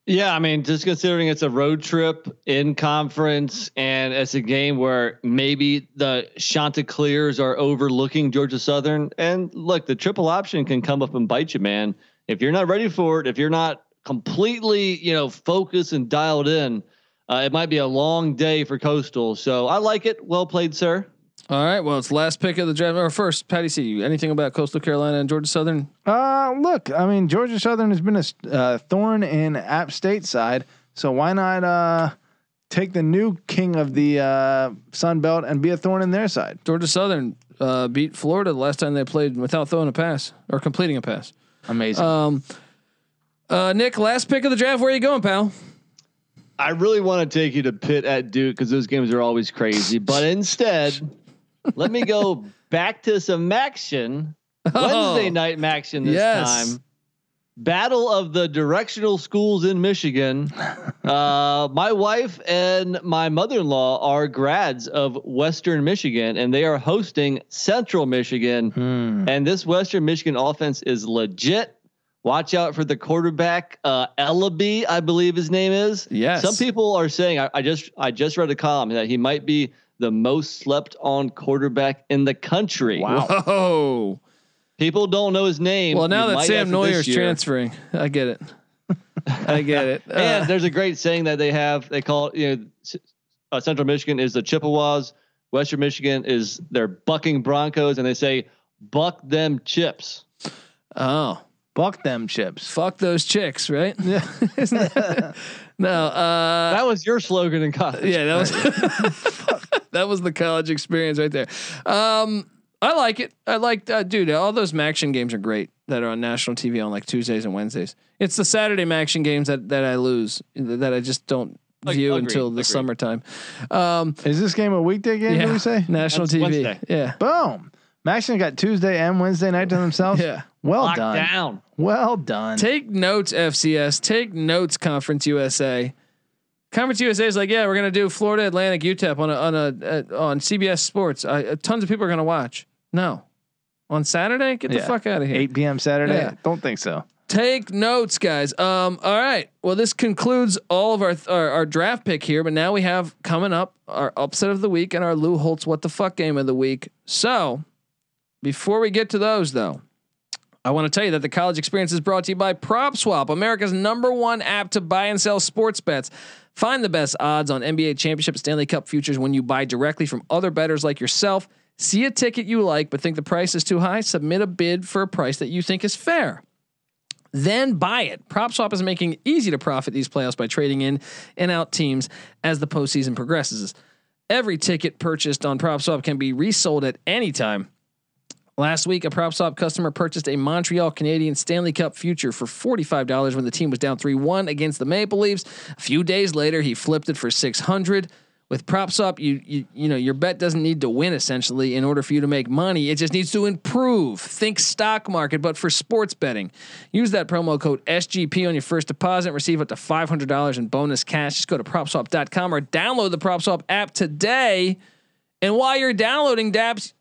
Yeah, I mean, just considering it's a road trip in conference and it's a game where maybe the Chanticleers are overlooking Georgia Southern. And look, the triple option can come up and bite you, man. If you're not ready for it, if you're not completely, focused and dialed in, it might be a long day for Coastal. So I like it. Well played, sir. All right. Well, it's last pick of the draft. Or first, Patty C. Anything about Coastal Carolina and Georgia Southern? Look, I mean, Georgia Southern has been a thorn in App State side, so why not take the new king of the Sun Belt and be a thorn in their side? Georgia Southern beat Florida the last time they played without throwing a pass or completing a pass. Amazing. Nick, last pick of the draft. Where are you going, pal? I really want to take you to Pitt at Duke because those games are always crazy, but instead. Let me go back to some action. Wednesday night action this time. Battle of the directional schools in Michigan. My wife and my mother-in-law are grads of Western Michigan, and they are hosting Central Michigan. And this Western Michigan offense is legit. Watch out for the quarterback, Ellaby, I believe his name is. Yes. Some people are saying I just read a column that he might be the most slept on quarterback in the country. Wow. Whoa. People don't know his name. Well, now that Sam Neuer's transferring, I get it. I get it. And there's a great saying that they call it, Central Michigan is the Chippewas. Western Michigan is their bucking Broncos. And they say, buck them chips. Oh, buck them chips. Fuck those chicks. Right. Yeah. No, that was your slogan in college. Yeah, that was that was the college experience right there. I like it. I like, dude. All those Maction games are great that are on national TV on like Tuesdays and Wednesdays. It's the Saturday Maction games that I lose, that I just don't view until the summertime. Is this game a weekday game? Yeah, do we say national That's TV? Wednesday. Yeah. Boom. Maction got Tuesday and Wednesday night to themselves. Yeah. Well Locked done. down. Well done. Take notes, FCS. Take notes, Conference USA. Conference USA is like, yeah, we're gonna do Florida Atlantic UTEP on CBS Sports. Tons of people are gonna watch. No, on Saturday, get the fuck out of here. 8 p.m. Saturday. Yeah. Don't think so. Take notes, guys. All right. Well, this concludes all of our draft pick here, but now we have coming up our upset of the week and our Lou Holtz what the fuck game of the week. So before we get to those, though, I want to tell you that the college experience is brought to you by PropSwap, America's #1 app to buy and sell sports bets. Find the best odds on NBA championship, Stanley Cup futures when you buy directly from other bettors like yourself. See a ticket you like, but think the price is too high? Submit a bid for a price that you think is fair. Then buy it. PropSwap is making it easy to profit these playoffs by trading in and out teams as the postseason progresses. Every ticket purchased on PropSwap can be resold at any time. Last week, a PropSwap customer purchased a Montreal Canadiens Stanley Cup future for $45 when the team was down 3-1 against the Maple Leafs. A few days later, he flipped it for $600. With PropSwap, you know your bet doesn't need to win essentially in order for you to make money. It just needs to improve. Think stock market, but for sports betting. Use that promo code SGP on your first deposit and receive up to $500 in bonus cash. Just go to PropSwap.com or download the PropSwap app today. And while you're downloading apps,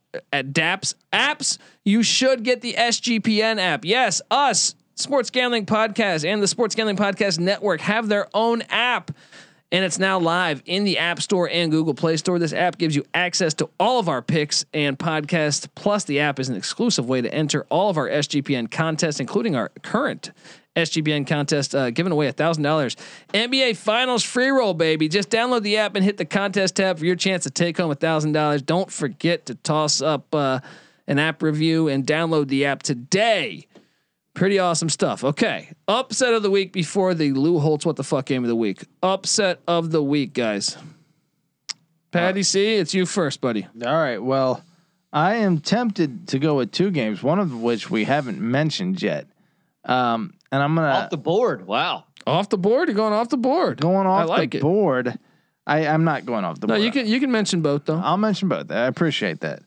you should get the SGPN app. Yes, us, Sports Gambling Podcast and the Sports Gambling Podcast Network have their own app. And it's now live in the App Store and Google Play Store. This app gives you access to all of our picks and podcasts. Plus, the app is an exclusive way to enter all of our SGPN contests, including our current SGPN contest, giving away $1,000 NBA Finals free roll, baby. Just download the app and hit the contest tab for your chance to take home $1,000. Don't forget to toss up an app review and download the app today. Pretty awesome stuff. Okay. Upset of the week before the Lou Holtz what the fuck game of the week. Upset of the week, guys. Patty C, it's you first, buddy. All right. Well, I am tempted to go with two games, one of which we haven't mentioned yet. And I'm gonna Off the board. Wow. Off the board? You're going off the board. going off I like the it. board. I'm not going off the No, board. you can mention both though. I'll mention both. I appreciate that.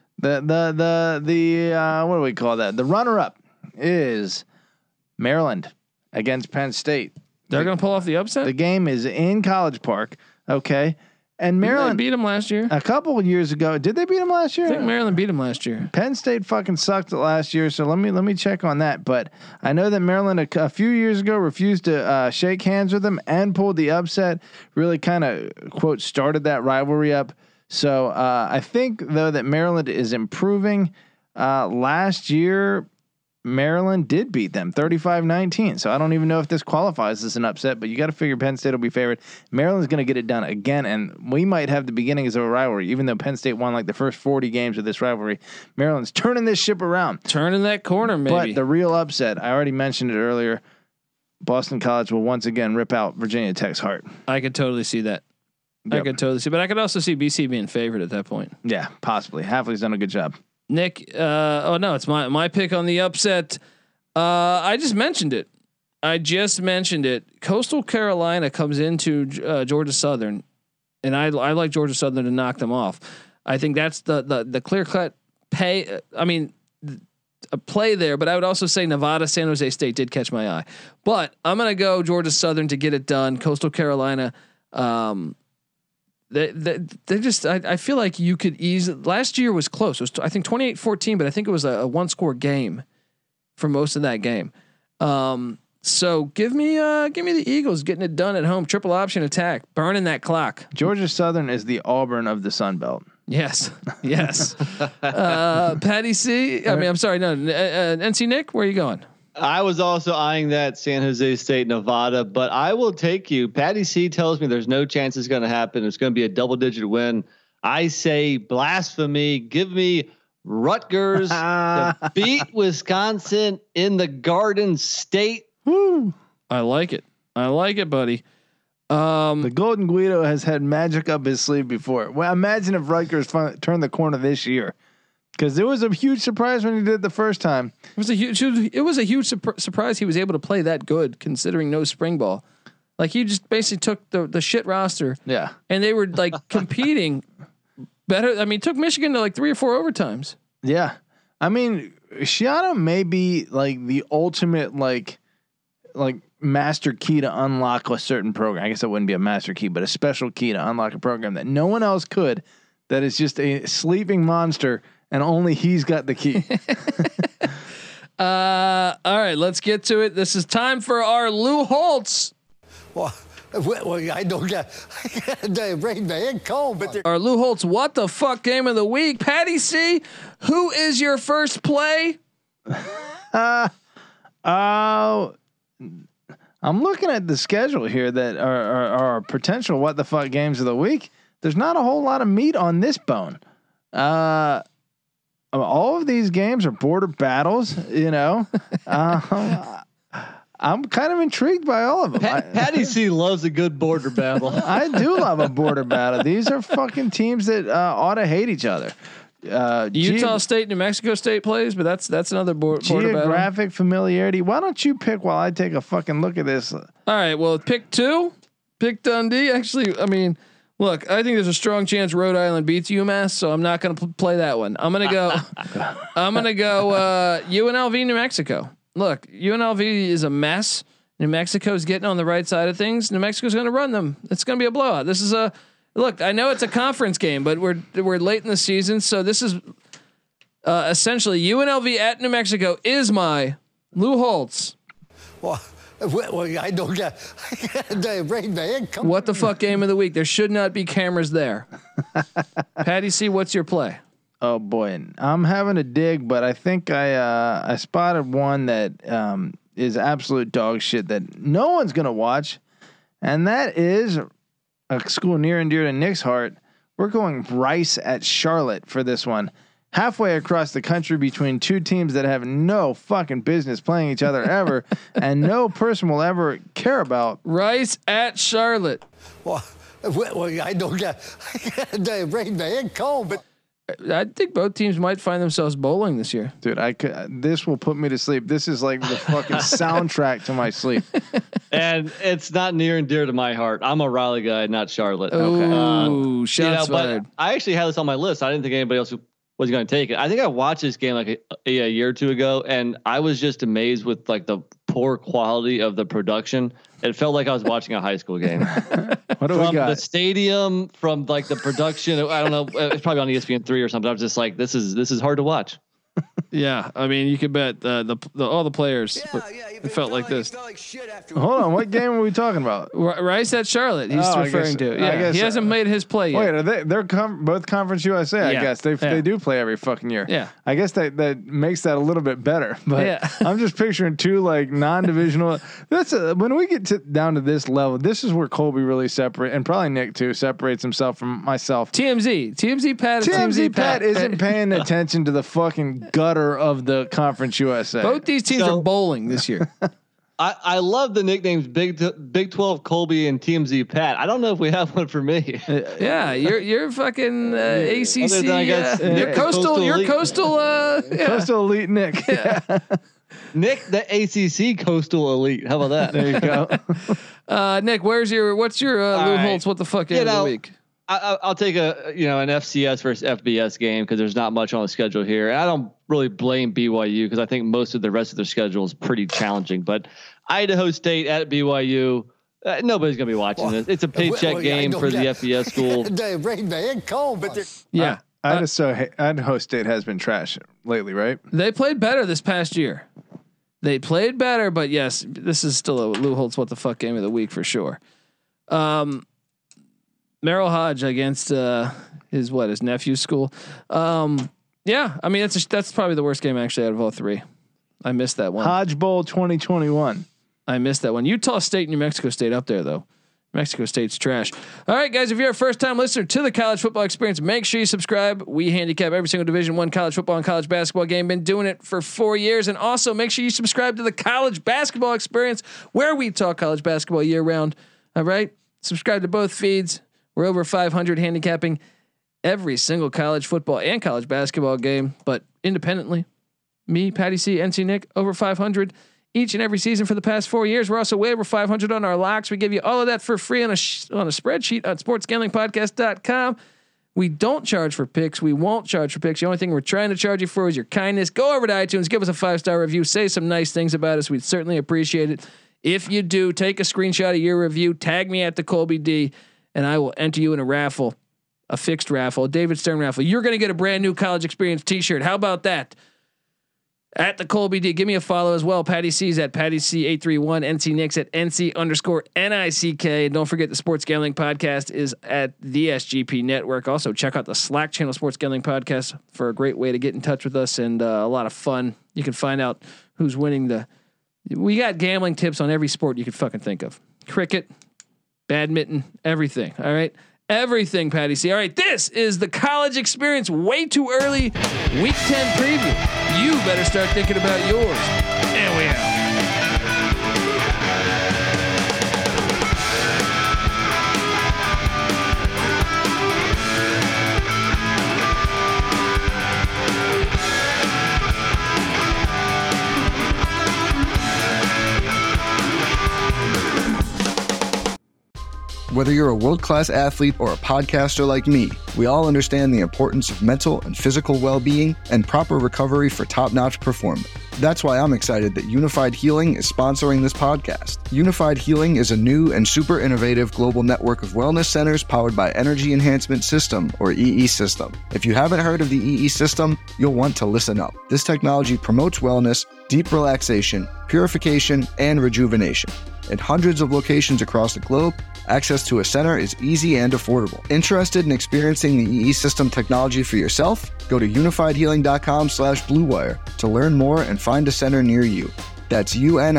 The what do we call that? The runner up is Maryland against Penn State. They're going to pull off the upset? The game is in College Park. Okay. And Maryland beat them last year. a couple of years ago. Did they beat them last year? I think Maryland beat them last year. Penn State fucking sucked last year, so let me check on that. But I know that Maryland a few years ago refused to shake hands with them and pulled the upset. Really kind of quote started that rivalry up. So I think though that Maryland is improving. Last year, Maryland did beat them 35-19. So I don't even know if this qualifies as an upset, but you got to figure Penn State will be favored. Maryland's going to get it done again, and we might have the beginnings of a rivalry, even though Penn State won like the first 40 games of this rivalry. Maryland's turning this ship around. Turning that corner, maybe. But the real upset, I already mentioned it earlier, Boston College will once again rip out Virginia Tech's heart. I could totally see that. Yep. I could totally see, but I could also see BC being favored at that point. Yeah, possibly. Hafley's done a good job. Nick, oh no, it's my pick on the upset. I just mentioned it. Coastal Carolina comes into Georgia Southern, and I like Georgia Southern to knock them off. I think that's the clear cut pay. I mean, a play there, but I would also say Nevada, San Jose State did catch my eye. But I'm gonna go Georgia Southern to get it done. Coastal Carolina. They just I feel like you could easily. Last year was close. It was I think 28-14, but I think it was a one score game for most of that game. So give me the Eagles getting it done at home. Triple option attack, burning that clock. Georgia Southern is the Auburn of the Sun Belt. Yes. Patty C. I mean, I'm sorry. No, NC Nick. Where are you going? I was also eyeing that San Jose State, Nevada, but I will take you. Patty C tells me there's no chance it's going to happen. It's going to be a double-digit win. I say blasphemy. Give me Rutgers to beat Wisconsin in the Garden State. Woo! I like it, buddy. The Golden Guido has had magic up his sleeve before. Well, imagine if Rutgers turned the corner this year. Because it was a huge surprise when he did it the first time. It was a huge surprise he was able to play that good, considering no spring ball. Like he just basically took the shit roster. Yeah, and they were like competing better. I mean, took Michigan to like 3 or 4 overtimes. Yeah, I mean, Shiano may be like the ultimate like master key to unlock a certain program. I guess it wouldn't be a master key, but a special key to unlock a program that no one else could. That is just a sleeping monster. And only he's got the key. All right, let's get to it. This is time for our Lou Holtz. Well, I don't got the rain man cold, but our Lou Holtz what the fuck game of the week. Patty C, who is your first play? I'm looking at the schedule here that are potential what the fuck games of the week. There's not a whole lot of meat on this bone. All of these games are border battles, you know. I'm kind of intrigued by all of them. Patty C loves a good border battle. I do love a border battle. These are fucking teams that ought to hate each other. Utah State, New Mexico State plays, but that's another border battle. Geographic familiarity. Why don't you pick while I take a fucking look at this? All right, well, pick 2. Pick Dundee. Actually, I mean. Look, I think there's a strong chance Rhode Island beats UMass, so I'm not going to play that one. I'm going to go. UNLV, New Mexico. Look, UNLV is a mess. New Mexico's getting on the right side of things. New Mexico's going to run them. It's going to be a blowout. This is a look. I know it's a conference game, but we're late in the season, so this is essentially UNLV at New Mexico is my Lou Holtz. well, I don't got the rain man cold. What the fuck game of the week? There should not be cameras there. Patty C, what's your play? Oh boy, I'm having a dig, but I think I spotted one that is absolute dog shit that no one's gonna watch, and that is a school near and dear to Nick's heart. We're going Rice at Charlotte for this one. Halfway across the country between two teams that have no fucking business playing each other ever, and no person will ever care about. Rice at Charlotte. Well, I don't got the rain man cold, but I think both teams might find themselves bowling this year. Dude, this will put me to sleep. This is like the fucking soundtrack to my sleep. And it's not near and dear to my heart. I'm a Raleigh guy, not Charlotte. Oh, shots fired. But I actually had this on my list. I didn't think anybody else was going to take it. I think I watched this game like a year or two ago, and I was just amazed with like the poor quality of the production. It felt like I was watching a high school game. What do we From got? the stadium, from like the production. I don't know. It's probably on ESPN3 or something. I was just like, this is hard to watch. Yeah, I mean, you could bet all the players it felt like this. Hold on, what game are we talking about? Rice at Charlotte. He's Oh, I referring guess- to. I Yeah, guess, he hasn't made his play yet. Wait, are they're both Conference USA? I Yeah. guess they Yeah. do play every fucking year. Yeah. I guess that makes that a little bit better. But Yeah. I'm just picturing two like non-divisional. When we get down to this level, this is where Colby really separates, and probably Nick too separates himself from myself. TMZ Pat. is TMZ Pat isn't paying attention to the fucking gutter of the Conference USA. Both these teams So- are bowling this year. I love the nicknames Big 12 Colby and TMZ Pat. I don't know if we have one for me. Yeah, you're fucking ACC. Other than, I guess, You're coastal. You're Elite. coastal. Yeah. Coastal Elite Nick. Nick, the ACC Coastal Elite. How about that? There you go. Nick, what's your Lou right. Holtz? What the fuck game of the week? I'll take an FCS versus FBS game because there's not much on the schedule here. And I don't really blame BYU because I think most of the rest of their schedule is pretty challenging. But Idaho State at BYU, nobody's gonna be watching this. It's a paycheck game for the FBS school. The rain man cold, but Yeah, Idaho State has been trash lately, right? they played better this past year. They played better, but yes, this is still a Lou Holtz what the fuck game of the week for sure. Merrill Hodge against his nephew's school. Yeah, I mean that's probably the worst game actually out of all three. I missed that one. Hodge Bowl 2021. I missed that one. Utah State, New Mexico State up there though. Mexico State's trash. All right, guys, if you're a first-time listener to the College Football Experience, make sure you subscribe. We handicap every single Division I college football and college basketball game. Been doing it for 4 years, and also make sure you subscribe to the College Basketball Experience, where we talk college basketball year round. All right, subscribe to both feeds. We're over 500 handicapping every single college football and college basketball game, but independently. Me, Patty C, NC Nick, over 500 each and every season for the past 4 years. We're also way over 500 on our locks. We give you all of that for free on a spreadsheet on sportsgamblingpodcast.com. We don't charge for picks. We won't charge for picks. The only thing we're trying to charge you for is your kindness. Go over to iTunes, give us a 5-star review, say some nice things about us. We'd certainly appreciate it. If you do, take a screenshot of your review, tag me at the Colby D, and I will enter you in a raffle, a fixed raffle, a David Stern raffle. You're going to get a brand new College Experience t-shirt. How about that? At the Colby D, give me a follow as well. Patty C's at Patty C831, NC Nicks at NC_NICK. And don't forget the Sports Gambling Podcast is at the SGP Network. Also check out the Slack channel Sports Gambling Podcast for a great way to get in touch with us and a lot of fun. You can find out who's winning we got gambling tips on every sport you could fucking think of. Cricket, badminton, everything. All right. Everything, Patty C. All right, this is the College Experience way too early Week 10 preview. You better start thinking about yours. And we out. Whether you're a world-class athlete or a podcaster like me, we all understand the importance of mental and physical well-being and proper recovery for top-notch performance. That's why I'm excited that Unified Healing is sponsoring this podcast. Unified Healing is a new and super innovative global network of wellness centers powered by Energy Enhancement System, or EE System. If you haven't heard of the EE System, you'll want to listen up. This technology promotes wellness, deep relaxation, purification, and rejuvenation. In hundreds of locations across the globe, access to a center is easy and affordable. Interested in experiencing the EE System technology for yourself? Go to unifiedhealing.com/bluewire to learn more and find a center near you. That's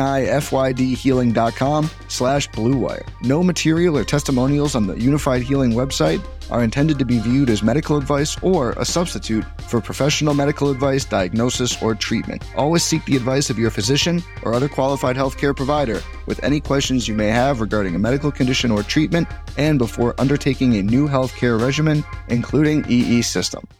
unifydhealing.com/bluewire. No material or testimonials on the Unified Healing website are intended to be viewed as medical advice or a substitute for professional medical advice, diagnosis, or treatment. Always seek the advice of your physician or other qualified healthcare provider with any questions you may have regarding a medical condition or treatment and before undertaking a new healthcare regimen, including EE System.